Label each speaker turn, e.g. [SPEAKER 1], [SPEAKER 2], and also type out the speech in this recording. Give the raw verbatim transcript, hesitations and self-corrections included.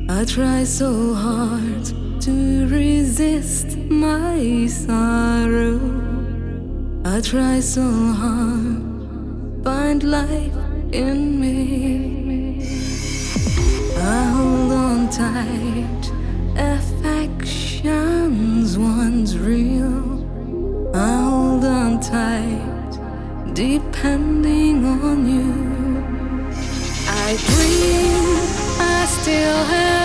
[SPEAKER 1] I try so hard to resist my sorrow. I try so hard find life in me. I hold on tight, affection's once real. I hold on tight, depending on you. I dream I still have